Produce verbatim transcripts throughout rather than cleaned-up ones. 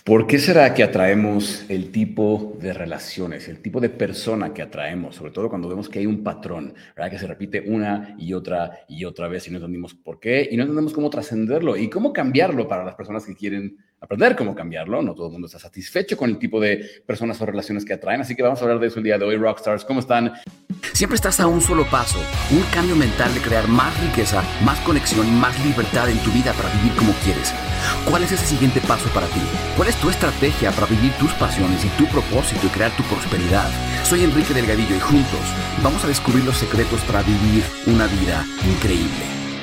¿Por qué será que atraemos el tipo de relaciones, el tipo de persona que atraemos? Sobre todo cuando vemos que hay un patrón, ¿verdad? Que se repite una y otra y otra vez y no entendemos por qué y no entendemos cómo trascenderlo y cómo cambiarlo para las personas que quieren aprender cómo cambiarlo. No todo el mundo está satisfecho con el tipo de personas o relaciones que atraen, así que vamos a hablar de eso el día de hoy. Rockstars, ¿cómo están? Siempre estás a un solo paso, un cambio mental de crear más riqueza, más conexión y más libertad en tu vida para vivir como quieres. ¿Cuál es ese siguiente paso para ti? ¿Cuál es tu estrategia para vivir tus pasiones y tu propósito y crear tu prosperidad? Soy Enrique Delgadillo y juntos vamos a descubrir los secretos para vivir una vida increíble.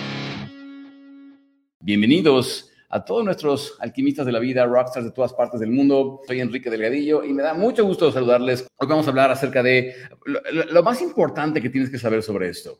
Bienvenidos a todos nuestros alquimistas de la vida, rockstars de todas partes del mundo. Soy Enrique Delgadillo y me da mucho gusto saludarles. Hoy vamos a hablar acerca de lo, lo, lo más importante que tienes que saber sobre esto.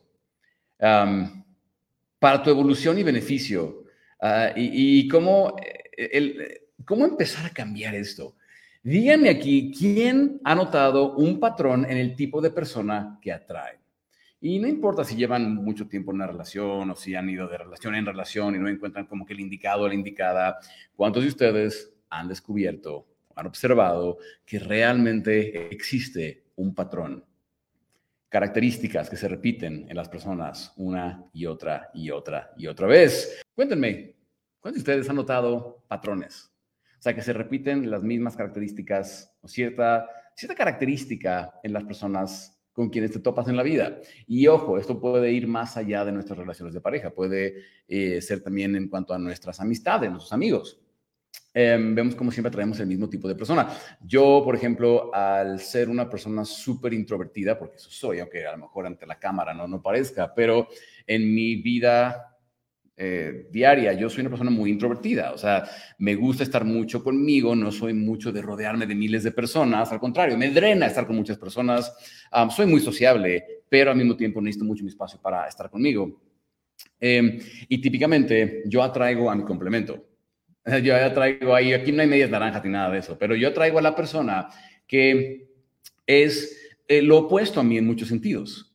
Um, para tu evolución y beneficio. Uh, y, y cómo, el, cómo empezar a cambiar esto. Díganme aquí, ¿quién ha notado un patrón en el tipo de persona que atrae? Y no importa si llevan mucho tiempo en una relación o si han ido de relación en relación y no encuentran como que el indicado o la indicada. ¿Cuántos de ustedes han descubierto o han observado que realmente existe un patrón? Características que se repiten en las personas una y otra y otra y otra vez. Cuéntenme, ¿cuántos de ustedes han notado patrones? O sea, que se repiten las mismas características o cierta, cierta característica en las personas con quienes te topas en la vida. Y ojo, esto puede ir más allá de nuestras relaciones de pareja, puede eh, ser también en cuanto a nuestras amistades, nuestros amigos. Eh, vemos como siempre traemos el mismo tipo de persona. Yo, por ejemplo, al ser una persona súper introvertida, porque eso soy, aunque a lo mejor ante la cámara no, no parezca, pero en mi vida eh, diaria, yo soy una persona muy introvertida. O sea, me gusta estar mucho conmigo, no soy mucho de rodearme de miles de personas, al contrario, me drena estar con muchas personas. Um, soy muy sociable, pero al mismo tiempo necesito mucho mi espacio para estar conmigo. Eh, y típicamente yo atraigo a mi complemento. Yo ya traigo ahí, aquí no hay medias naranjas ni nada de eso, pero yo traigo a la persona que es eh, lo opuesto a mí en muchos sentidos.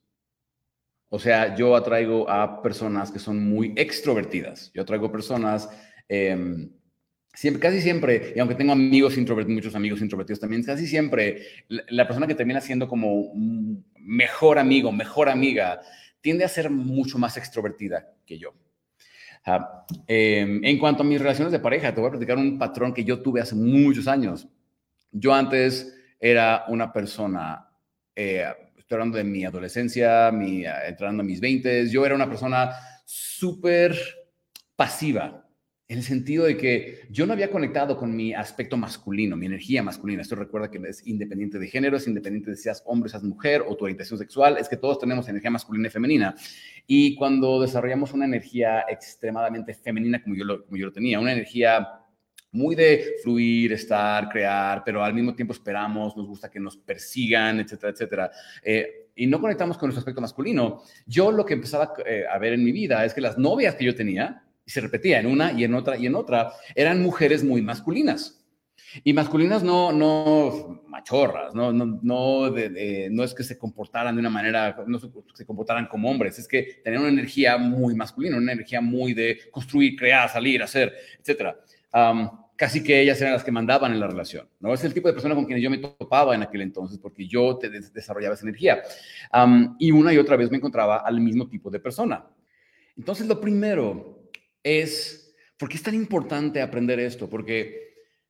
O sea, yo atraigo a personas que son muy extrovertidas. Yo traigo personas, eh, siempre, casi siempre, y aunque tengo amigos introvertidos, muchos amigos introvertidos también, casi siempre la, la persona que termina siendo como un mejor amigo, mejor amiga, tiende a ser mucho más extrovertida que yo. Uh, eh, en cuanto a mis relaciones de pareja, te voy a platicar un patrón que yo tuve hace muchos años. Yo antes era una persona, eh, estoy hablando de mi adolescencia, mi, uh, entrando a mis veintes, yo era una persona súper pasiva, en el sentido de que yo no había conectado con mi aspecto masculino, mi energía masculina. Esto recuerda que es independiente de género, es independiente de si seas hombre, seas mujer o tu orientación sexual, es que todos tenemos energía masculina y femenina. Y cuando desarrollamos una energía extremadamente femenina, como yo lo, como yo lo tenía, una energía muy de fluir, estar, crear, pero al mismo tiempo esperamos, nos gusta que nos persigan, etcétera, etcétera. Eh, y no conectamos con nuestro aspecto masculino. Yo lo que empezaba eh, a ver en mi vida es que las novias que yo tenía, y se repetía en una y en otra y en otra, eran mujeres muy masculinas. Y masculinas no, no machorras, no, no, no, de, de, no es que se comportaran de una manera, no se, se comportaran como hombres, es que tenían una energía muy masculina, una energía muy de construir, crear, salir, hacer, etcétera. Um, casi que ellas eran las que mandaban en la relación, ¿no? Es el tipo de persona con quien yo me topaba en aquel entonces, porque yo te des desarrollaba esa energía. Um, y una y otra vez me encontraba al mismo tipo de persona. Entonces, lo primero es, ¿por qué es tan importante aprender esto? Porque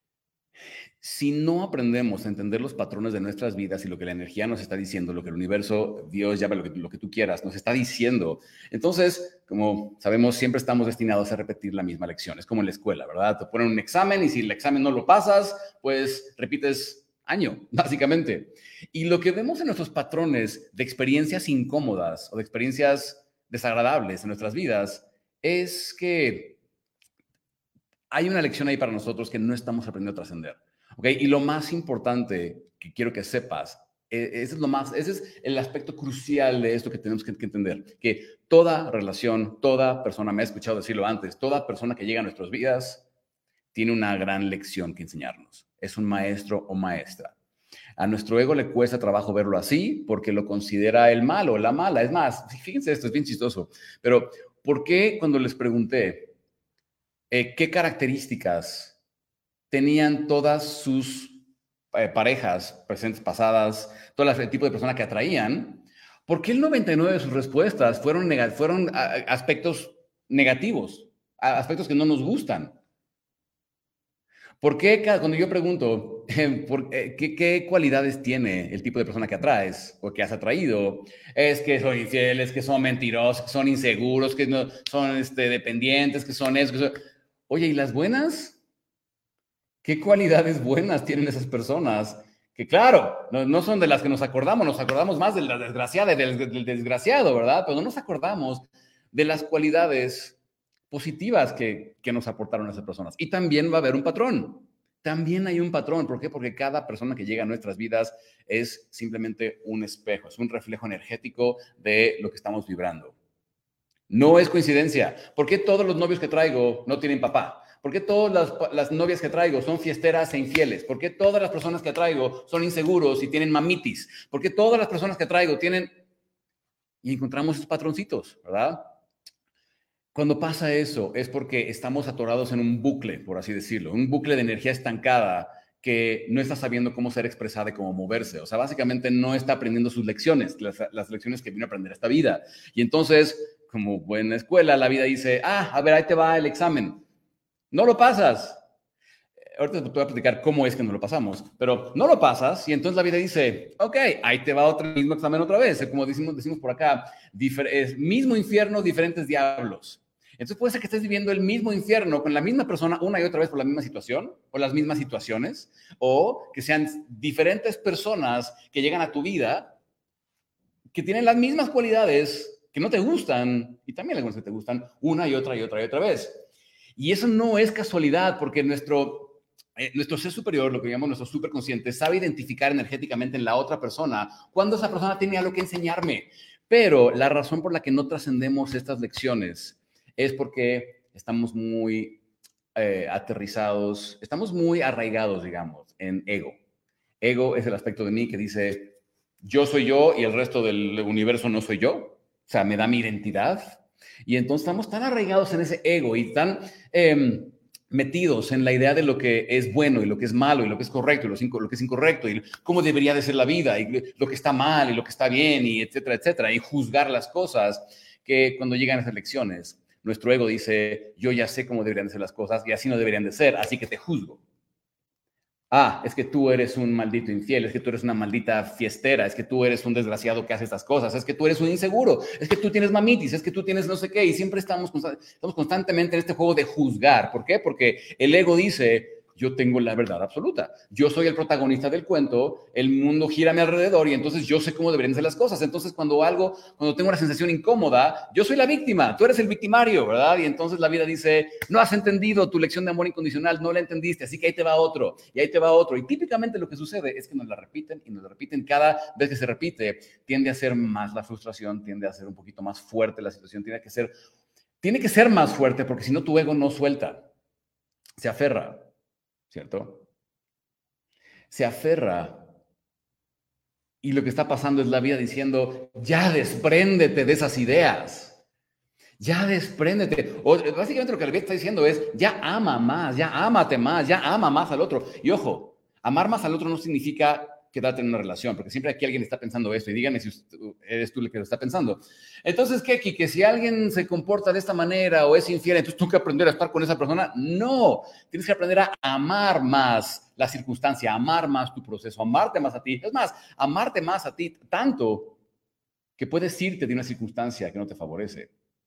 si no aprendemos a entender los patrones de nuestras vidas y lo que la energía nos está diciendo, lo que el universo, Dios, llama lo que, lo que tú quieras, nos está diciendo, entonces, como sabemos, siempre estamos destinados a repetir la misma lección. Es como en la escuela, ¿verdad? Te ponen un examen y si el examen no lo pasas, pues repites año, básicamente. Y lo que vemos en nuestros patrones de experiencias incómodas o de experiencias desagradables en nuestras vidas es que hay una lección ahí para nosotros que no estamos aprendiendo a trascender. ¿Okay? Y lo más importante que quiero que sepas, ese es, lo más, ese es el aspecto crucial de esto que tenemos que, que entender, que toda relación, toda persona, me he escuchado decirlo antes, toda persona que llega a nuestras vidas tiene una gran lección que enseñarnos. Es un maestro o maestra. A nuestro ego le cuesta trabajo verlo así porque lo considera el malo, la mala. Es más, fíjense esto, es bien chistoso, pero ¿por qué cuando les pregunté eh, qué características tenían todas sus eh, parejas presentes, pasadas, todo el tipo de persona que atraían, ¿por qué el noventa y nueve de sus respuestas fueron, fueron aspectos negativos, aspectos que no nos gustan? ¿Por qué cuando yo pregunto eh, por, eh, ¿qué, qué cualidades tiene el tipo de persona que atraes o que has atraído? Es que son infieles, que son mentirosos, que son inseguros, que no, son este, dependientes, que son eso, que son... Oye, ¿y las buenas? ¿Qué cualidades buenas tienen esas personas? Que claro, no, no son de las que nos acordamos, nos acordamos más de la desgraciada, del, del desgraciado, ¿verdad? Pero no nos acordamos de las cualidades positivas que, que nos aportaron esas personas. Y también va a haber un patrón. También hay un patrón. ¿Por qué? Porque cada persona que llega a nuestras vidas es simplemente un espejo, es un reflejo energético de lo que estamos vibrando. No es coincidencia. ¿Por qué todos los novios que traigo no tienen papá? ¿Por qué todas las, las novias que traigo son fiesteras e infieles? ¿Por qué todas las personas que traigo son inseguros y tienen mamitis? ¿Por qué todas las personas que traigo tienen... Y encontramos esos patroncitos, ¿verdad? Cuando pasa eso es porque estamos atorados en un bucle, por así decirlo, un bucle de energía estancada que no está sabiendo cómo ser expresada y cómo moverse. O sea, básicamente no está aprendiendo sus lecciones, las, las lecciones que vino a aprender esta vida. Y entonces, como buena escuela, la vida dice, ah, a ver, ahí te va el examen. No lo pasas. Ahorita te voy a platicar cómo es que no lo pasamos, pero no lo pasas y entonces la vida dice, ok, ahí te va otro mismo examen otra vez. Como decimos, decimos por acá, es mismo infierno, diferentes diablos. Entonces puede ser que estés viviendo el mismo infierno con la misma persona una y otra vez por la misma situación o las mismas situaciones, o que sean diferentes personas que llegan a tu vida que tienen las mismas cualidades que no te gustan y también algunas que te gustan una y otra y otra y otra vez. Y eso no es casualidad porque nuestro, eh, nuestro ser superior, lo que llamamos nuestro superconsciente, sabe identificar energéticamente en la otra persona cuando esa persona tiene algo que enseñarme. Pero la razón por la que no trascendemos estas lecciones es porque estamos muy eh, aterrizados, estamos muy arraigados, digamos, en ego. Ego es el aspecto de mí que dice, yo soy yo y el resto del universo no soy yo. O sea, me da mi identidad. Y entonces estamos tan arraigados en ese ego y tan eh, metidos en la idea de lo que es bueno y lo que es malo y lo que es correcto y lo, lo que es incorrecto y cómo debería de ser la vida y lo que está mal y lo que está bien y etcétera, etcétera. Y juzgar las cosas que cuando llegan a esas lecciones, nuestro ego dice, yo ya sé cómo deberían de ser las cosas y así no deberían de ser, así que te juzgo. Ah, es que tú eres un maldito infiel, es que tú eres una maldita fiestera, es que tú eres un desgraciado que hace estas cosas, es que tú eres un inseguro, es que tú tienes mamitis, es que tú tienes no sé qué, y siempre estamos, estamos constantemente en este juego de juzgar. ¿Por qué? Porque el ego dice, yo tengo la verdad absoluta, yo soy el protagonista del cuento, el mundo gira a mi alrededor y entonces yo sé cómo deberían ser las cosas. Entonces cuando algo, cuando tengo una sensación incómoda, yo soy la víctima, tú eres el victimario, ¿verdad? Y entonces la vida dice, no has entendido tu lección de amor incondicional, no la entendiste, así que ahí te va otro, y ahí te va otro. Y típicamente lo que sucede es que nos la repiten y nos la repiten. Cada vez que se repite, tiende a ser más la frustración, tiende a ser un poquito más fuerte la situación, tiene que ser, tiene que ser más fuerte porque si no tu ego no suelta, se aferra. ¿Cierto? Se aferra y lo que está pasando es la vida diciendo, ya despréndete de esas ideas, ya despréndete. O, básicamente lo que la vida está diciendo es, ya ama más, ya ámate más, ya ama más al otro. Y ojo, amar más al otro no significa quedarte en una relación, porque siempre aquí alguien está pensando esto y díganme si eres tú el que lo está pensando. Entonces, ¿qué, Kike? Si alguien se comporta de esta manera o es infiel, entonces tú que aprender a estar con esa persona. No, tienes que aprender a amar más la circunstancia, amar más tu proceso, amarte más a ti. Es más, amarte más a ti tanto que puedes irte de una circunstancia que no te favorece.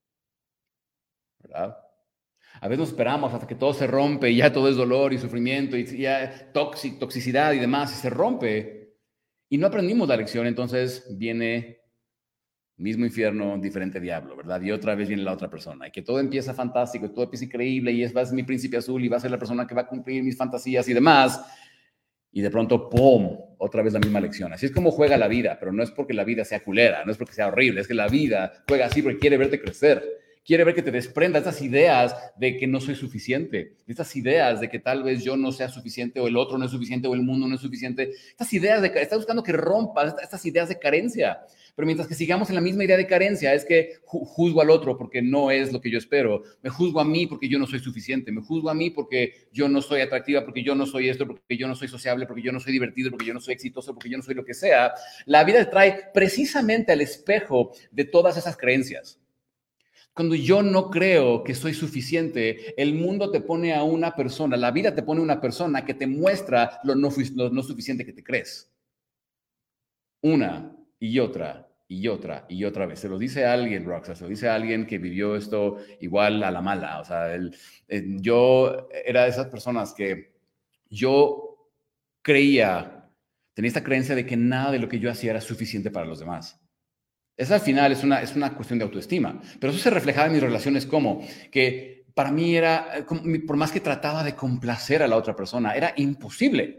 ¿Verdad? A veces nos esperamos hasta que todo se rompe y ya todo es dolor y sufrimiento y ya toxic, toxicidad y demás, y se rompe. Y no aprendimos la lección, entonces viene mismo infierno, diferente diablo, ¿verdad? Y otra vez viene la otra persona. Y que todo empieza fantástico, todo empieza increíble y es, va a ser mi príncipe azul y va a ser la persona que va a cumplir mis fantasías y demás. Y de pronto, ¡pum!, otra vez la misma lección. Así es como juega la vida, pero no es porque la vida sea culera, no es porque sea horrible, es que la vida juega así porque quiere verte crecer. quiere ver que te desprendas de estas ideas de que no soy suficiente, de estas ideas de que tal vez yo no sea suficiente o el otro no es suficiente o el mundo no es suficiente. Estas ideas de, está buscando que rompas estas ideas de carencia. Pero mientras que sigamos en la misma idea de carencia, es que juzgo al otro porque no es lo que yo espero. Me juzgo a mí porque yo no soy suficiente. Me juzgo a mí porque yo no soy atractiva, porque yo no soy esto, porque yo no soy sociable, porque yo no soy divertido, porque yo no soy exitoso, porque yo no soy lo que sea. La vida te trae precisamente al espejo de todas esas creencias. Cuando yo no creo que soy suficiente, el mundo te pone a una persona, la vida te pone a una persona que te muestra lo no, lo no suficiente que te crees. Una y otra y otra y otra vez. Se lo dice a alguien, Rockstar, se lo dice a alguien que vivió esto igual a la mala. O sea, él, él, yo era de esas personas que yo creía, tenía esta creencia de que nada de lo que yo hacía era suficiente para los demás. Esa al final es una, es una cuestión de autoestima, pero eso se reflejaba en mis relaciones como que para mí era, por más que trataba de complacer a la otra persona, era imposible.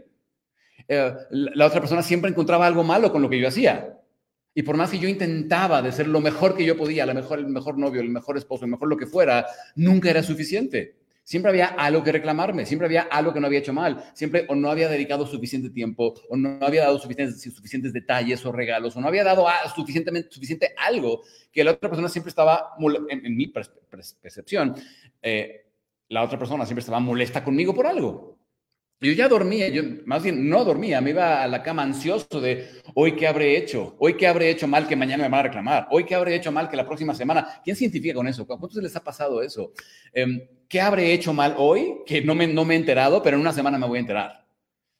Eh, la otra persona siempre encontraba algo malo con lo que yo hacía. Y por más que yo intentaba de ser lo mejor que yo podía, lo mejor, el mejor novio, el mejor esposo, el mejor lo que fuera, nunca era suficiente. Siempre había algo que reclamarme, siempre había algo que no había hecho mal, siempre o no había dedicado suficiente tiempo, o no había dado suficientes, suficientes detalles o regalos, o no había dado suficientemente, suficiente algo que la otra persona siempre estaba, en, en mi percepción, eh, la otra persona siempre estaba molesta conmigo por algo. Yo ya dormía, yo más bien no dormía, me iba a la cama ansioso de hoy qué habré hecho, hoy qué habré hecho mal que mañana me van a reclamar, hoy qué habré hecho mal que la próxima semana. ¿Quién se identifica con eso? ¿Cuántos les ha pasado eso? Eh, ¿Qué habré hecho mal hoy que no me, no me he enterado, pero en una semana me voy a enterar?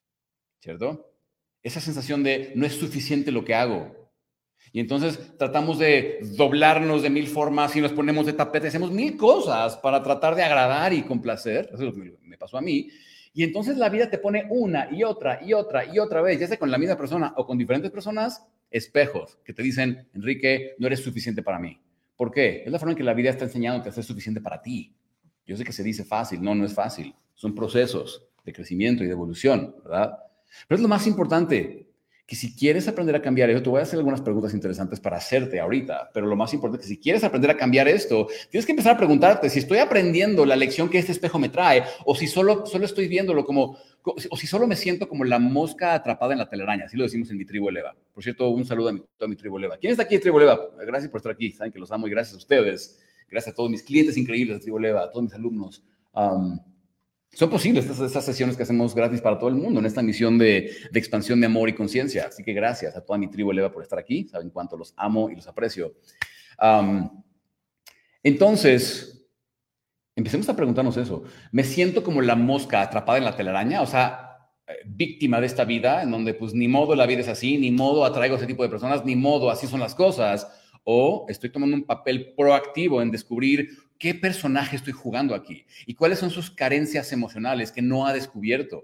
¿Cierto? Esa sensación de no es suficiente lo que hago. Y entonces tratamos de doblarnos de mil formas y nos ponemos de tapete, hacemos mil cosas para tratar de agradar y complacer. Eso es lo que me pasó a mí. Y entonces la vida te pone una y otra y otra y otra vez, ya sea con la misma persona o con diferentes personas, espejos que te dicen, Enrique, no eres suficiente para mí. ¿Por qué? Es la forma en que la vida está enseñándote a ser suficiente para ti. Yo sé que se dice fácil, no, no es fácil. Son procesos de crecimiento y de evolución, ¿verdad? Pero es lo más importante, que si quieres aprender a cambiar eso, te voy a hacer algunas preguntas interesantes para hacerte ahorita, pero lo más importante es que si quieres aprender a cambiar esto, tienes que empezar a preguntarte si estoy aprendiendo la lección que este espejo me trae, o si solo, solo estoy viéndolo como, o si solo me siento como la mosca atrapada en la telaraña, así lo decimos en mi tribu Eleva. Por cierto, un saludo a mi, a mi tribu Eleva. ¿Quién está aquí en tribu Eleva? Gracias por estar aquí, saben que los amo y gracias a ustedes, gracias a todos mis clientes increíbles de tribu Eleva, a todos mis alumnos. Um, Son posibles estas, estas sesiones que hacemos gratis para todo el mundo en esta misión de, de expansión de amor y conciencia. Así que gracias a toda mi tribu Eleva por estar aquí. Saben cuánto los amo y los aprecio. Um, entonces, empecemos a preguntarnos eso. ¿Me siento como la mosca atrapada en la telaraña? O sea, víctima de esta vida en donde pues ni modo la vida es así, ni modo atraigo a ese tipo de personas, ni modo así son las cosas. O estoy tomando un papel proactivo en descubrir qué personaje estoy jugando aquí y cuáles son sus carencias emocionales que no ha descubierto.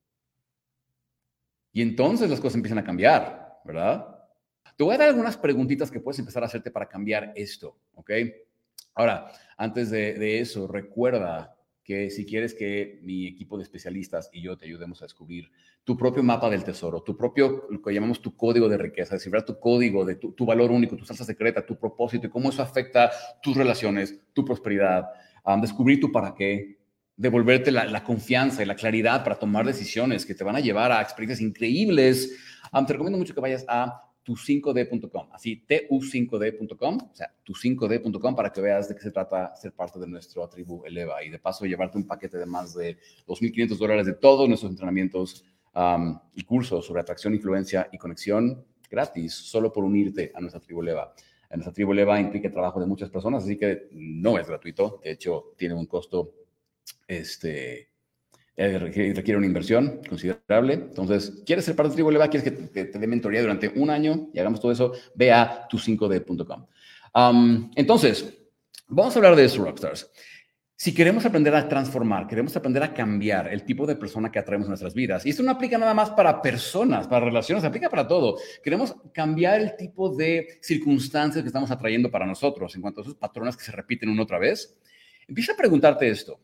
Y entonces las cosas empiezan a cambiar, ¿verdad? Te voy a dar algunas preguntitas que puedes empezar a hacerte para cambiar esto, ¿ok? Ahora, antes de, de eso, recuerda que si quieres que mi equipo de especialistas y yo te ayudemos a descubrir tu propio mapa del tesoro, tu propio, lo que llamamos tu código de riqueza, descifrar tu código de tu, tu valor único, tu salsa secreta, tu propósito y cómo eso afecta tus relaciones, tu prosperidad, um, descubrir tu para qué, devolverte la, la confianza y la claridad para tomar decisiones que te van a llevar a experiencias increíbles. Um, te recomiendo mucho que vayas a tu cinco D punto com, así T U cinco D punto com, o sea, tu cinco D punto com para que veas de qué se trata ser parte de nuestro tribu Eleva y de paso llevarte un paquete de más de dos mil quinientos dólares de todos nuestros entrenamientos um, y cursos sobre atracción, influencia y conexión gratis, solo por unirte a nuestra tribu Eleva. En nuestra tribu Eleva implica el trabajo de muchas personas, así que no es gratuito, de hecho tiene un costo este... requiere una inversión considerable. Entonces, ¿quieres ser parte de Tribu Eleva? ¿Quieres que te, te dé mentoría durante un año y hagamos todo eso? Ve a tu cinco D punto com. Um, entonces, vamos a hablar de eso, Rockstars. Si queremos aprender a transformar, queremos aprender a cambiar el tipo de persona que atraemos en nuestras vidas, y esto no aplica nada más para personas, para relaciones, aplica para todo. Queremos cambiar el tipo de circunstancias que estamos atrayendo para nosotros en cuanto a esos patrones que se repiten una otra vez. Empieza a preguntarte esto.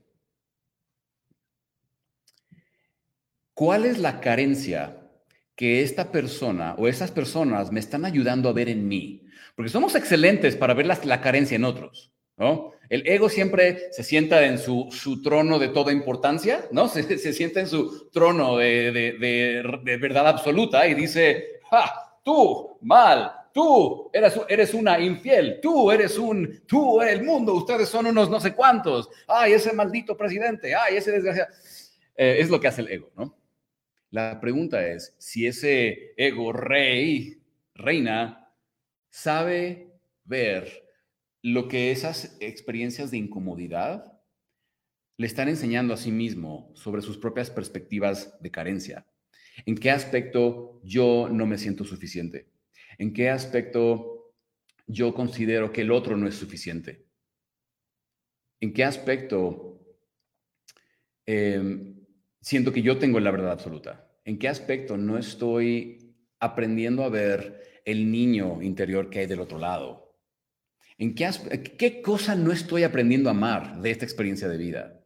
¿Cuál es la carencia que esta persona o esas personas me están ayudando a ver en mí? Porque somos excelentes para ver la, la carencia en otros, ¿no? El ego siempre se sienta en su, su trono de toda importancia, ¿no? Se, se sienta en su trono de, de, de, de verdad absoluta y dice, ¡ja! Tú, mal, tú eres, eres una infiel, tú eres un, tú eres el mundo, ustedes son unos no sé cuántos, ay, ese maldito presidente, ay, ese desgraciado. Eh, es lo que hace el ego, ¿no? La pregunta es si ese ego rey, reina, sabe ver lo que esas experiencias de incomodidad le están enseñando a sí mismo sobre sus propias perspectivas de carencia. ¿En qué aspecto yo no me siento suficiente? ¿En qué aspecto yo considero que el otro no es suficiente? ¿En qué aspecto eh, siento que yo tengo la verdad absoluta? ¿En qué aspecto no estoy aprendiendo a ver el niño interior que hay del otro lado? ¿En qué, qué cosa no estoy aprendiendo a amar de esta experiencia de vida?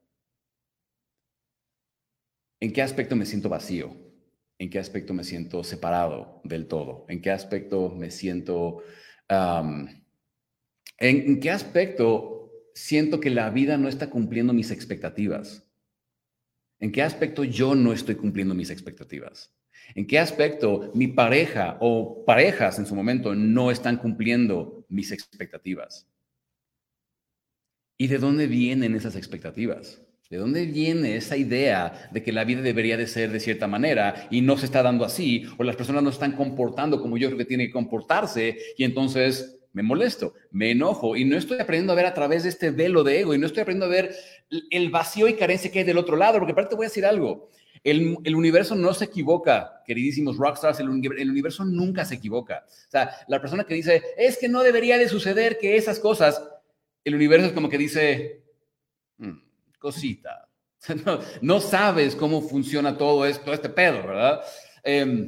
¿En qué aspecto me siento vacío? ¿En qué aspecto me siento separado del todo? ¿En qué aspecto me siento... Um, ¿en, ¿En qué aspecto siento que la vida no está cumpliendo mis expectativas? ¿En qué aspecto yo no estoy cumpliendo mis expectativas? ¿En qué aspecto mi pareja o parejas en su momento no están cumpliendo mis expectativas? ¿Y de dónde vienen esas expectativas? ¿De dónde viene esa idea de que la vida debería de ser de cierta manera y no se está dando así? O las personas no se están comportando como yo creo que tienen que comportarse y entonces me molesto, me enojo y no estoy aprendiendo a ver a través de este velo de ego y no estoy aprendiendo a ver el vacío y carencia que hay del otro lado. Porque aparte te voy a decir algo. El, el universo no se equivoca, queridísimos rockstars, el, el universo nunca se equivoca. O sea, la persona que dice, es que no debería de suceder que esas cosas, el universo es como que dice, hmm, cosita, no, no sabes cómo funciona todo esto, este pedo, ¿verdad? Eh,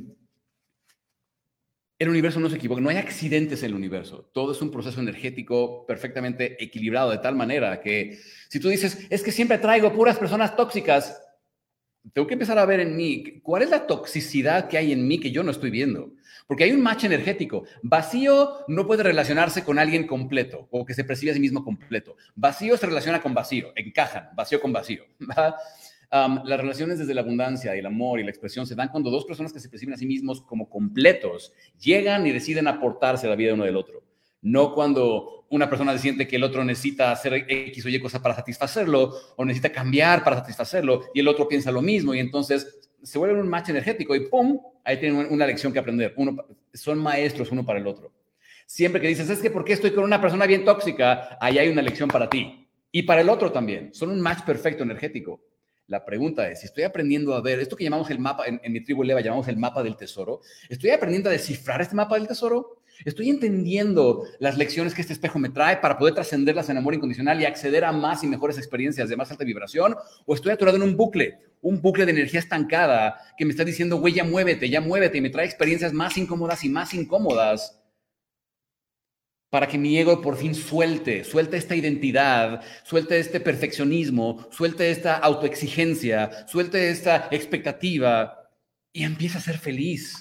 el universo no se equivoca, no hay accidentes en el universo, todo es un proceso energético perfectamente equilibrado de tal manera que si tú dices, es que siempre traigo puras personas tóxicas, tengo que empezar a ver en mí, ¿cuál es la toxicidad que hay en mí que yo no estoy viendo? Porque hay un match energético. Vacío no puede relacionarse con alguien completo o que se percibe a sí mismo completo. Vacío se relaciona con vacío, encajan, vacío con vacío. Um, las relaciones desde la abundancia y el amor y la expresión se dan cuando dos personas que se perciben a sí mismos como completos llegan y deciden aportarse a la vida de uno del otro. No cuando una persona se siente que el otro necesita hacer X o Y cosas para satisfacerlo o necesita cambiar para satisfacerlo y el otro piensa lo mismo y entonces se vuelve un match energético y ¡pum! Ahí tienen una lección que aprender. Uno, son maestros uno para el otro. Siempre que dices, es que ¿por qué estoy con una persona bien tóxica? Ahí hay una lección para ti y para el otro también. Son un match perfecto energético. La pregunta es, si estoy aprendiendo a ver esto que llamamos el mapa, en, en mi tribu Leva llamamos el mapa del tesoro, ¿estoy aprendiendo a descifrar este mapa del tesoro? ¿Estoy entendiendo las lecciones que este espejo me trae para poder trascenderlas en amor incondicional y acceder a más y mejores experiencias de más alta vibración? ¿O estoy atorado en un bucle, un bucle de energía estancada que me está diciendo, güey, ya muévete, ya muévete, y me trae experiencias más incómodas y más incómodas para que mi ego por fin suelte, suelte esta identidad, suelte este perfeccionismo, suelte esta autoexigencia, suelte esta expectativa y empiece a ser feliz?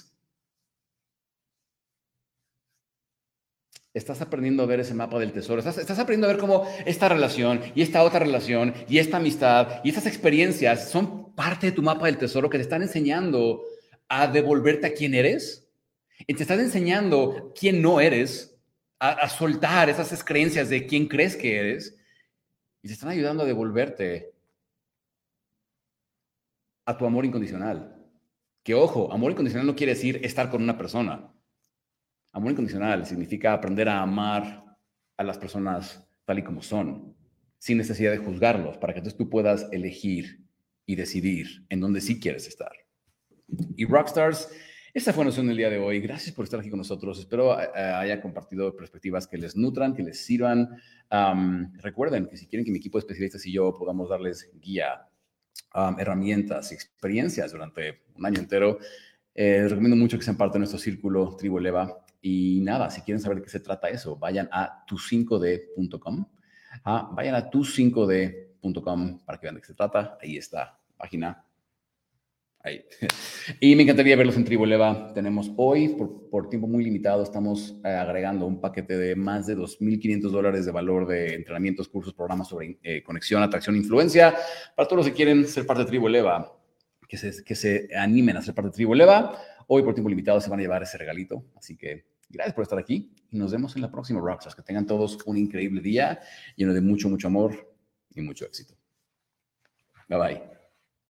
Estás aprendiendo a ver ese mapa del tesoro. Estás, estás aprendiendo a ver cómo esta relación y esta otra relación y esta amistad y estas experiencias son parte de tu mapa del tesoro que te están enseñando a devolverte a quién eres. Y te están enseñando quién no eres, a, a soltar esas creencias de quién crees que eres. Y te están ayudando a devolverte a tu amor incondicional. Que ojo, amor incondicional no quiere decir estar con una persona. Amor incondicional significa aprender a amar a las personas tal y como son, sin necesidad de juzgarlos, para que entonces tú puedas elegir y decidir en dónde sí quieres estar. Y Rockstars, esta fue nuestra del día de hoy. Gracias por estar aquí con nosotros. Espero uh, haya compartido perspectivas que les nutran, que les sirvan. Um, recuerden que si quieren que mi equipo de especialistas y yo podamos darles guía, um, herramientas, experiencias durante un año entero, eh, les recomiendo mucho que sean parte de nuestro círculo Tribu Eleva. Y nada, si quieren saber de qué se trata eso, vayan a tu cinco d punto com. Ah, vayan a tu cinco d punto com para que vean de qué se trata. Ahí está la página. Ahí. Y me encantaría verlos en Tribu Eleva. Tenemos hoy, por, por tiempo muy limitado, estamos eh, agregando un paquete de más de dos mil quinientos dólares de valor de entrenamientos, cursos, programas sobre eh, conexión, atracción, influencia. Para todos los que quieren ser parte de Tribu Eleva, que se, que se animen a ser parte de Tribu Eleva, hoy por tiempo limitado se van a llevar ese regalito. Así que gracias por estar aquí y nos vemos en la próxima Rockstars. Que tengan todos un increíble día lleno de mucho, mucho amor y mucho éxito. Bye bye.